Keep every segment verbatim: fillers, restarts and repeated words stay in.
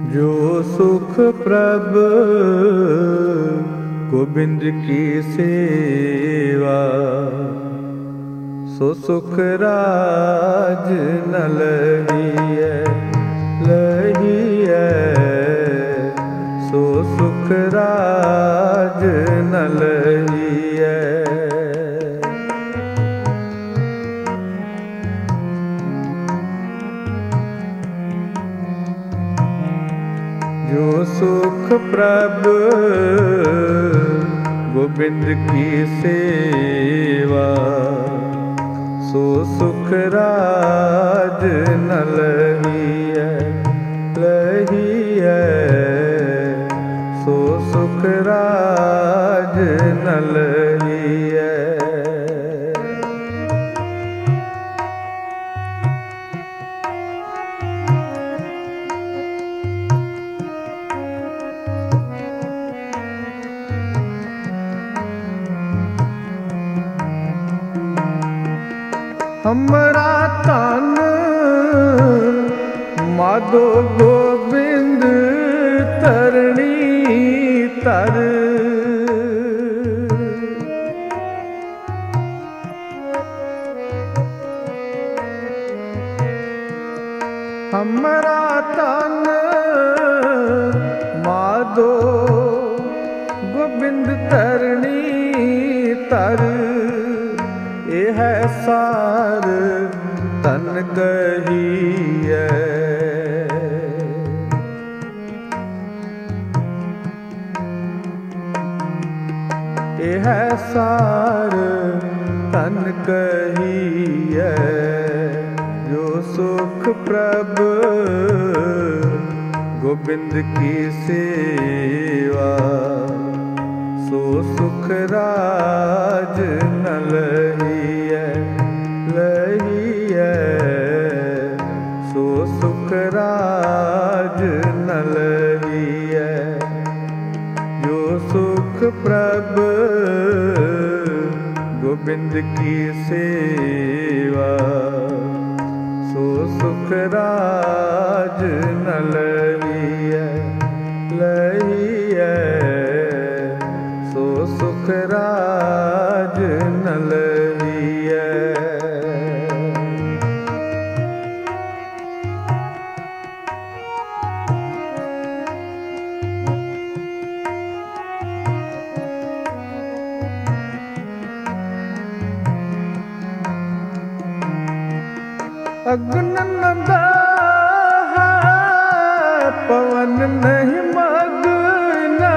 जो सुख प्रभ गोबिंद की सेवा, सो सुख राज न लहिए लहिए, सो सुख राज न लहिए। जो सुख प्रभ गोबिंद की सेवा, सो सुख राज न लहिए लहिए, सो सुख राज न लहिए। हमरा तन माधो गोबिंद तरणी तर, हमरा तन माधो गोबिंद तरणी तर, यह सार तन कहिए। यह सार तन कहिए, जो सुख प्रभ गोबिंद की सेवा, सो सुख राज न लहिए लहिए, सो सुख राज न लहिए। जो सुख प्रभ गोबिंद की सेवा, सो सुख राज न लहिए लहिए, सो सुख राज न लहिए। अग्न न दाह पवन नहीं मग्न,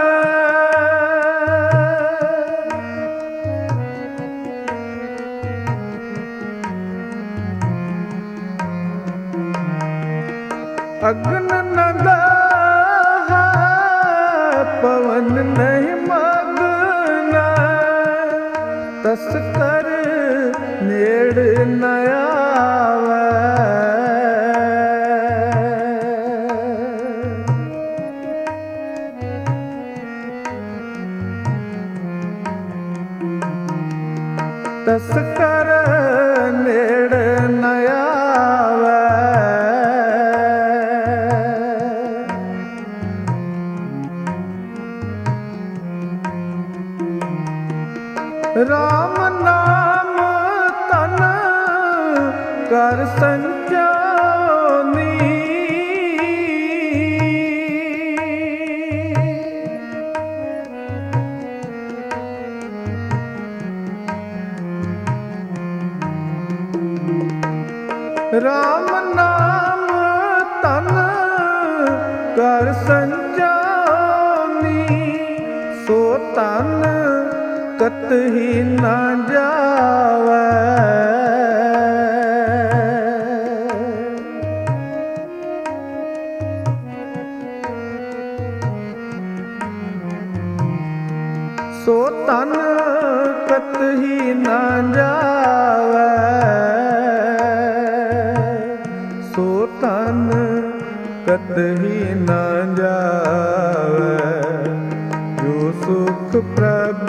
अग्न न दाह पवन नहीं मग्न, तस कर नेड़ न आवे। तस कर नेड़ न आवे, राम नाम तन कर संचानी, राम नाम तन कर संचानी, सो तन कतही न जावे। सो तन कतही न जावे, सो तन कतही न जावे। जो सुख प्रभ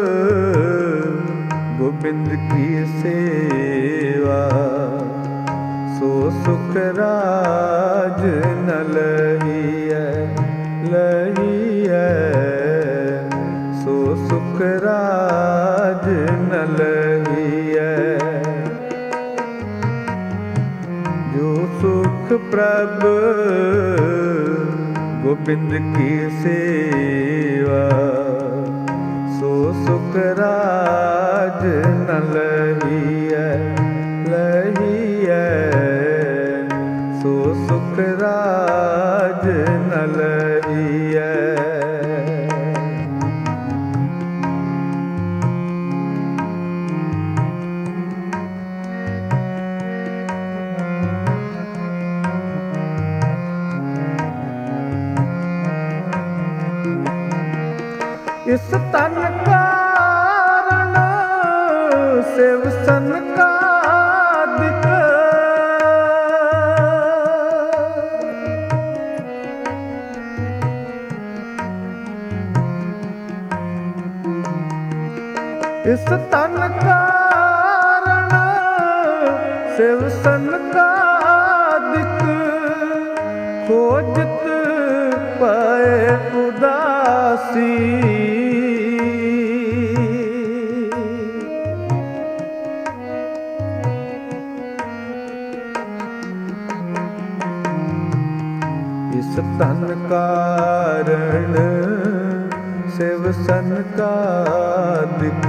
गोबिंद की सेवा, सो सुख राज न लही। ਲਹੀਐ ਸੋ ਸੁਖ ਰਾਜ ਨ ਲਹੀਐ। ਜੋ ਸੁਖ ਪ੍ਰਭ ਗੋਬਿੰਦ ਕੀ ਸੇਵਾ ਸੋ ਸੁਖ ਰਾਜ ਨ ਲਹੀਐ। ਲਹੀਐ ਸੋ ਸੁਖ ਰਾਜ ਨ ਲਹੀਐ। ਇਸ ਤਨ ਕਾਰਨ ਸਿਵ ਸੰਕਾਦਿਕ ਇਸ ਤਨ ਕਾਰਨ ਸਿਵ ਸੰਕਾਦਿਕ ਖੋਜਤ ਪਏ ਉਦਾਸੀ। ਇਸ ਤਨ ਕਾਰਨ ਸਿਵ ਸੰਕਾਦਿਕ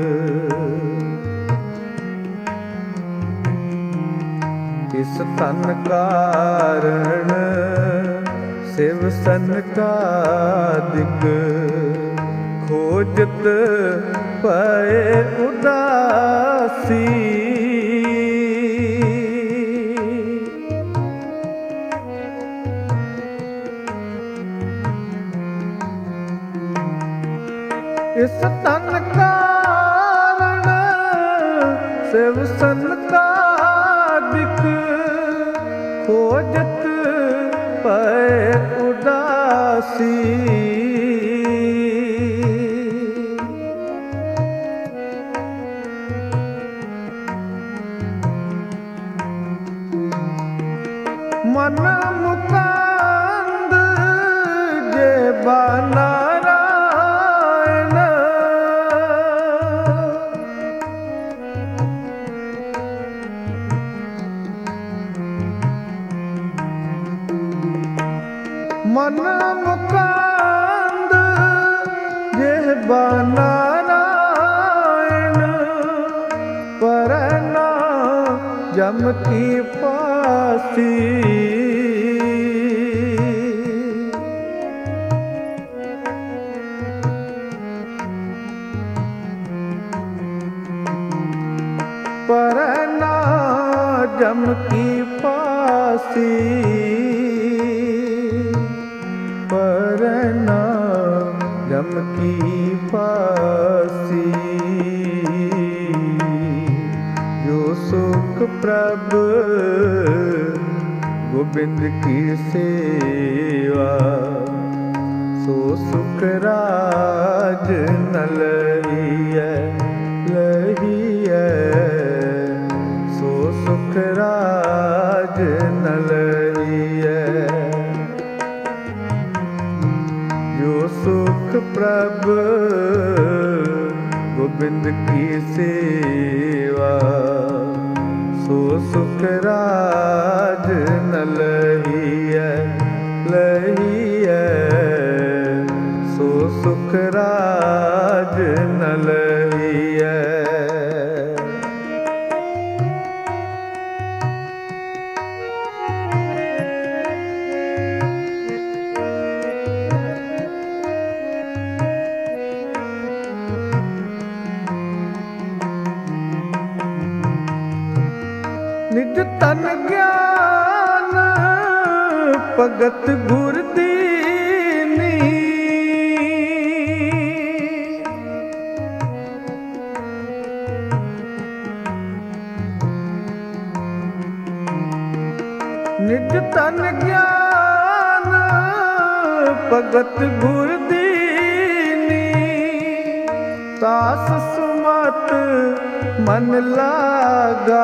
ਇਸ ਤਨ ਕਾਰਨ ਸਿਵ ਸੰਕਾਦਿਕ ਖੋਜਤ ਪਏ ਉਦਾਸੀ। ਇਸ ਤਨ ਕਾਰਨ ਸਿਵ ਸੰਕਾਦਿਕ ਖੋਜਤ ਪਏ ਉਦਾਸੀ। ਮਨ ਮੁਕੰਦ ਜੇ ਬਾਨਾ ਮਨ ਮੁਕੰਦ ਜਿਹਬਾ ਨਾਰਾਇਣ ਪਰਨਾ ਜਮ ਕੀ ਫਾਸੀ। ਪਰਨਾ ਜਮ ਕੀ ਫਾਸੀ। ਪਰਨਾ ਜਮ ਕੀ ਫਾਸੀ। ਜੋ ਸੁਖ ਪ੍ਰਭ ਗੋਬਿੰਦ ਕੀ ਸੇਵਾ ਸੋ ਸੁਖ ਰਾਜ ਨ ਲਹੀਐ। ਲਹੀਐ ਸੋ ਸੁਖ ਰਾਜ ਨ ਲਹੀਐ। ਜੋ ਸੁਖ ਪ੍ਰਭ ਗੋਬਿੰਦ ਕੀ ਸੇਵਾ ਸੋ ਸੁਖ ਰਾਜ ਨ ਲਹੀਐ। ਲਹੀਐ ਸੋ ਸੁਖ ਰਾਜ ਨ ਲਹੀਐ। ਨਿਜ ਤਨ ਗਿਆਨ ਭਗਤ ਗੁਰ ਦੀਨੀ। ਨਿਜ ਤਨ ਗਿਆਨ ਭਗਤ ਗੁਰ ਦੀਨੀ। ਤਾਸ ਸੁਮਤ ਮਨ ਲਾਗਾ।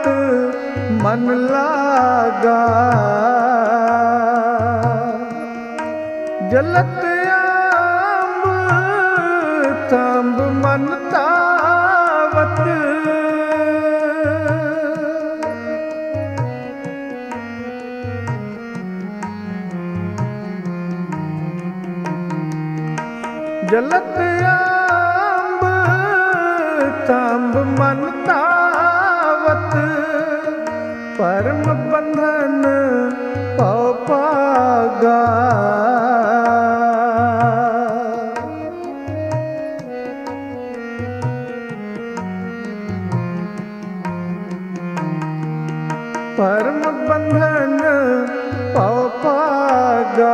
मन लागा। जलत आंब तांब मन तावत। जलत आंब तांब मन तावत। परम बंधन पौ पागा। परम बंधन पौ पागा।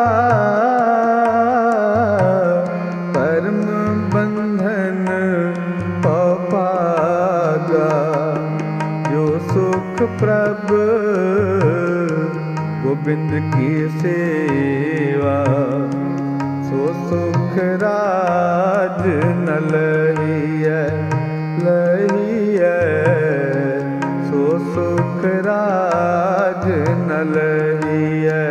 परम बंधन पौ पागा। जो सुख प्रभ गोविंद की सेवा। सो सुख राज न लहिए लहिए। सो सुख राज न लहिए।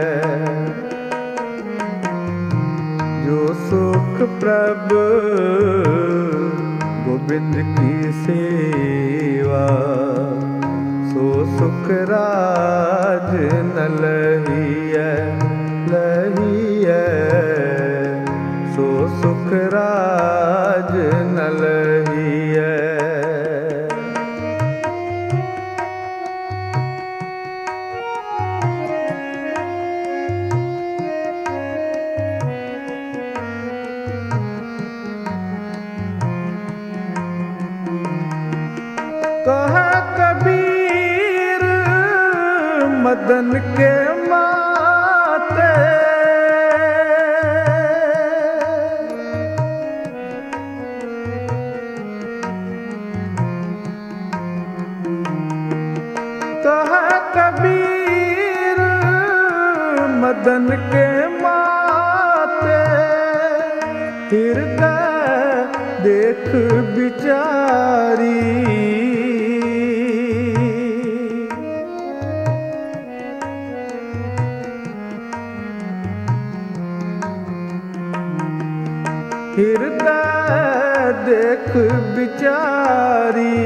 जो सुख प्रभ गोविंद की सेवा। सो सुख राज न लहिए लहिए। सो सुख राज न लहिए। कहा कबीर मदन के माते। कहा कबीर मदन के माते। हृदय देख बिचारी। हृदय देख बिचारी।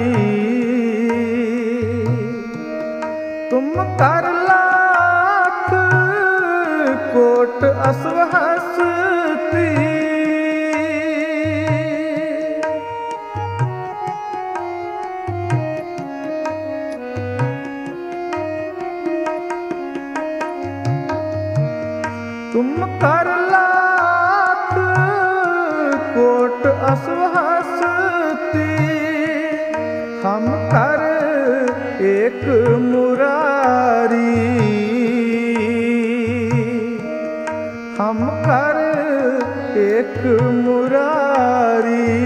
तुम कर लाख कोट असव हंसती। तुम कर लाख कोट असव हंसती। हम कर एक मुरारी। हम कर एक मुरारी।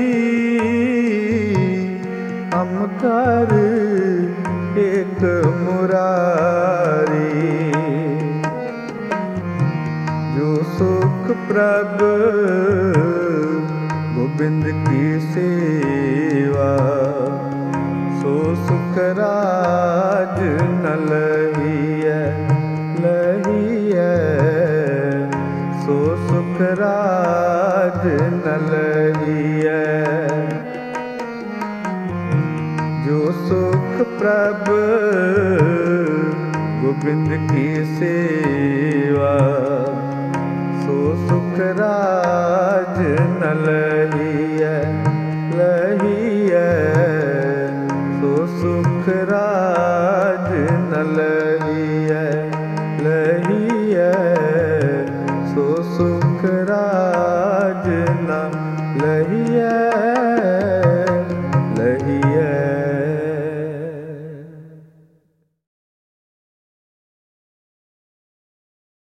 हम कर एक मुरारी। जो सुख प्रभ गोविंद की सेवा। सो सुख राज न लहिए लहिए। सो सुख राज न लहिए। जो सुख प्रभ गोविंद की सेवा। सो सुख राज न लहिए लहिए। सो सुख राज न लहिए लहिए। सो सुख राज न लहिए।